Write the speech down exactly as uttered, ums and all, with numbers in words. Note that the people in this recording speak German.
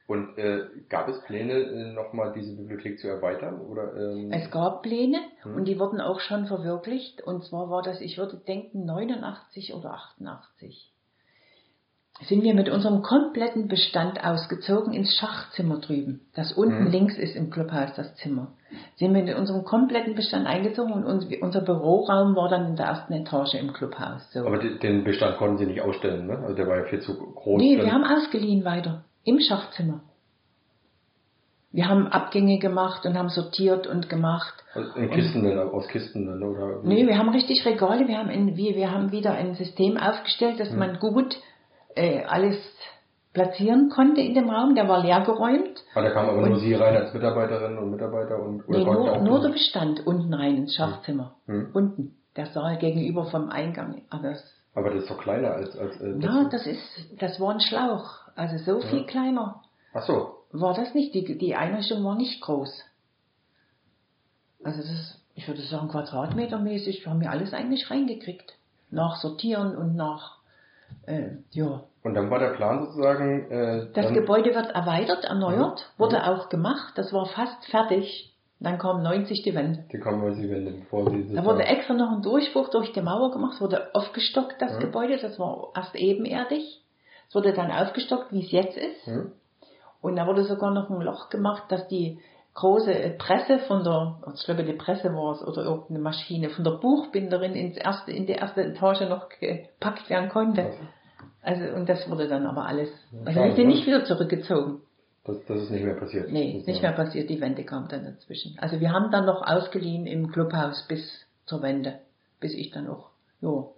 Und äh, gab es Pläne, äh, nochmal diese Bibliothek zu erweitern? Oder, ähm es gab Pläne hm. und die wurden auch schon verwirklicht. Und zwar war das, ich würde denken, neunundachtzig oder achtundachtzig. Sind wir mit unserem kompletten Bestand ausgezogen ins Schachzimmer drüben. Das unten hm. links ist im Clubhaus das Zimmer. Sind wir mit unserem kompletten Bestand eingezogen und uns, unser Büroraum war dann in der ersten Etage im Clubhaus. So. Aber die, den Bestand konnten Sie nicht ausstellen, ne? Also der war ja viel zu groß. Nee, wir haben ausgeliehen weiter. Im Schachzimmer. Wir haben Abgänge gemacht und haben sortiert und gemacht. Also in Kisten dann, aus Kisten dann, oder? Nee, wir haben richtig Regale. Wir haben, in, wir, wir haben wieder ein System aufgestellt, dass hm. man gut äh, alles platzieren konnte in dem Raum. Der war leergeräumt. Ah, da kamen aber und nur Sie rein als Mitarbeiterinnen und Mitarbeiter? Und, oder nee, nur, nur der Bestand unten rein ins Schachzimmer. Hm. Unten. Der Saal gegenüber vom Eingang. Aber das, aber das ist doch kleiner als... als äh, ja, das, das ist, das war ein Schlauch. Also so viel ja. kleiner. Ach so. War das nicht, die, die Einrichtung war nicht groß. Also das ist, ich würde sagen, quadratmetermäßig haben wir alles eigentlich reingekriegt. Nach Sortieren und nach, äh, ja. Und dann war der Plan sozusagen... Äh, das Gebäude wird erweitert, erneuert, mhm. wurde auch gemacht, das war fast fertig. Dann kamen neunzig die Wände. Die kamen neunzig die Wände, bevor sie... Da wurde extra noch ein Durchbruch durch die Mauer gemacht, wurde aufgestockt, das mhm. Gebäude, das war erst ebenerdig. Es wurde dann aufgestockt, wie es jetzt ist. Mhm. Und da wurde sogar noch ein Loch gemacht, dass die große Presse von der, ich glaube die Presse war es, oder irgendeine Maschine, von der Buchbinderin ins erste, in die erste Etage noch gepackt werden konnte. Also, und das wurde dann aber alles, also wir sind nicht wieder zurückgezogen. Das, das ist nicht mehr passiert? Nee, ist nicht mehr passiert, die Wende kam dann dazwischen. Also wir haben dann noch ausgeliehen im Clubhaus bis zur Wende, bis ich dann auch, jo.